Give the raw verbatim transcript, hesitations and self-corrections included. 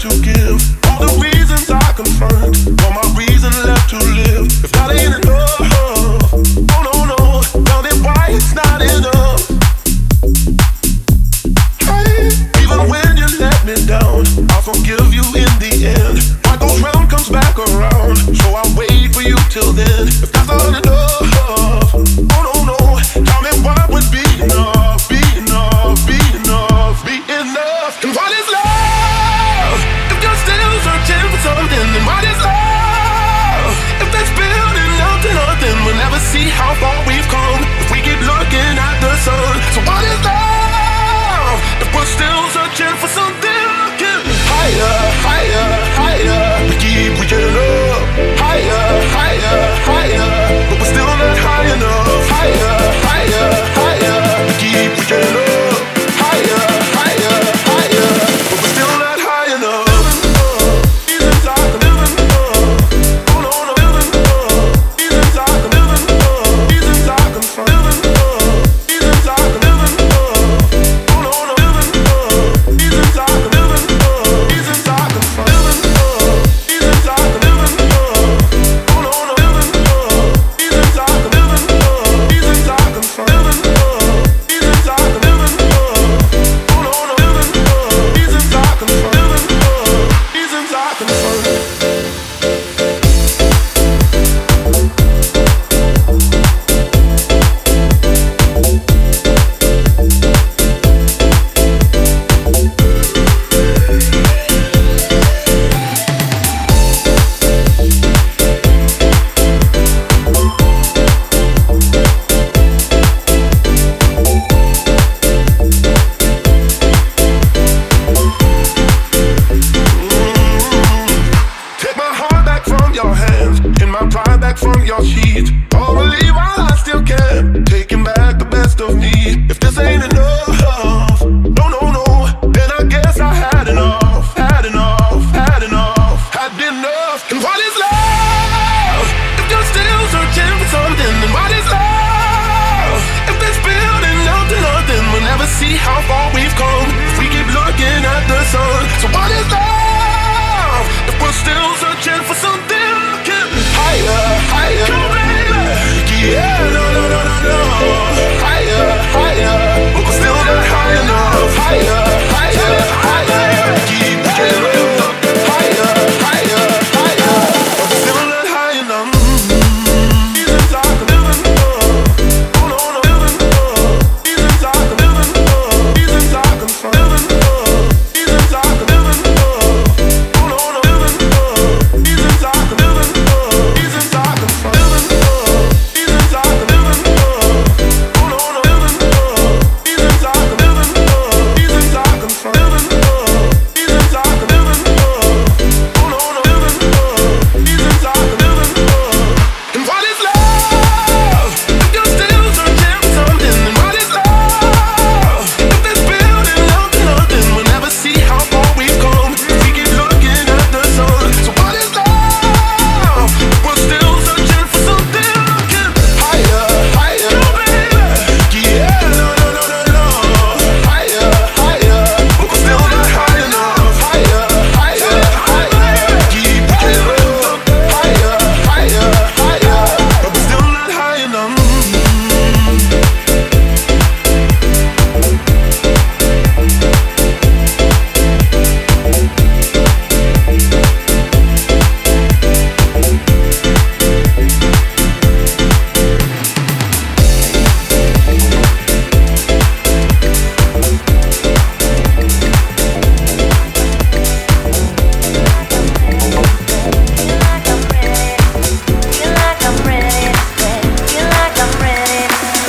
to give, all the reasons I confront, all my reason left to live. If that ain't enough, oh no no, tell me why it's not enough. Hey, even when you let me down, I'll forgive you in the end. What goes round comes back around, so I'll wait for you till then. If that's not enough, oh no no, tell me what would be enough, be enough, be enough, be enough. And what is love? If you're still searching for something, then what is love? If that's building up to nothing, we'll never see how far we've come if we keep looking at the sun. So what is love? If we're still searching for something, looking higher, higher, higher, we keep reaching up, higher, higher, higher, but we're still not high enough. Higher, higher, higher, we keep reaching up, higher, higher, higher, but we're still not high enough. These inside the living, oh no no, living, these inside the living, these inside the living, these inside the living, oh no no, living, these inside the living, these inside the living, these inside the living, oh no no, living, these inside the living, these inside the living, these inside the living, oh no no, living, these inside the living, these inside the living. Take my heart back from your hands, and my pride back from your sheets. Oh, believe while I still can, taking back the best of me. If this ain't enough, no, no, no, then I guess I had enough, had enough, had enough, had enough. And what is love? If you're still searching for something, then what is love? If this building up to nothing, we'll never see how far we've come if we keep looking at the sun. So what is love? If we're still searching for something, looking higher, higher, come baby, yeah.